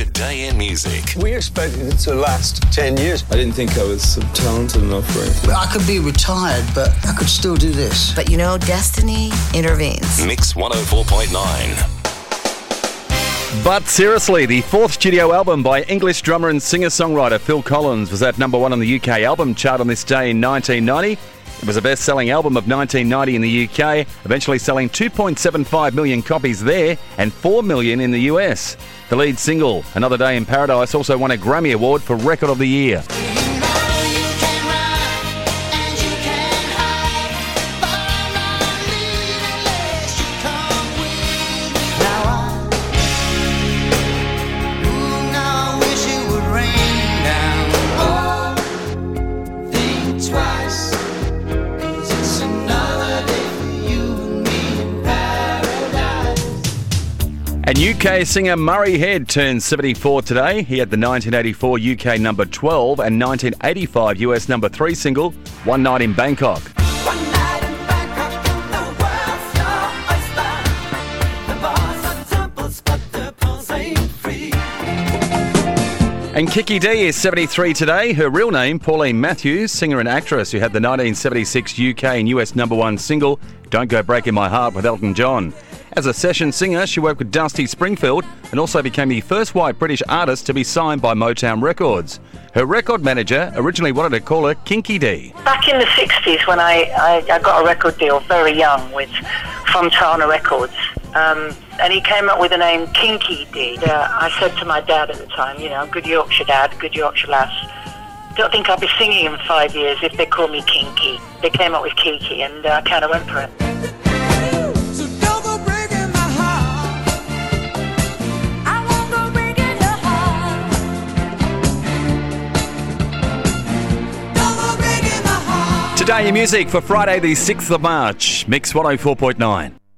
Today in Music. We expected it to last 10 years. I didn't think I was talented enough for it. I could be retired, but I could still do this. But you know, destiny intervenes. Mix 104.9. But seriously, the fourth studio album by English drummer and singer-songwriter Phil Collins was at number one on the UK album chart on this day in 1990. It was the best-selling album of 1990 in the UK, eventually selling 2.75 million copies there and 4 million in the US. The lead single, Another Day in Paradise, also won a Grammy Award for Record of the Year. And UK singer Murray Head turns 74 today. He had the 1984 UK number 12 and 1985 US number 3 single, One Night in Bangkok. And Kiki Dee is 73 today. Her real name, Pauline Matthews, singer and actress who had the 1976 UK and US number 1 single, Don't Go Breaking My Heart with Elton John. As a session singer, she worked with Dusty Springfield and also became the first white British artist to be signed by Motown Records. Her record manager originally wanted to call her Kinky Dee. Back in the 60s when I got a record deal very young with Fontana Records, and he came up with the name Kinky Dee. I said to my dad at the time, you know, good Yorkshire dad, good Yorkshire lass, don't think I'll be singing in 5 years if they call me Kinky. They came up with Kiki and I kind of went for it. Today in Music for Friday the 6th of March, Mix 104.9.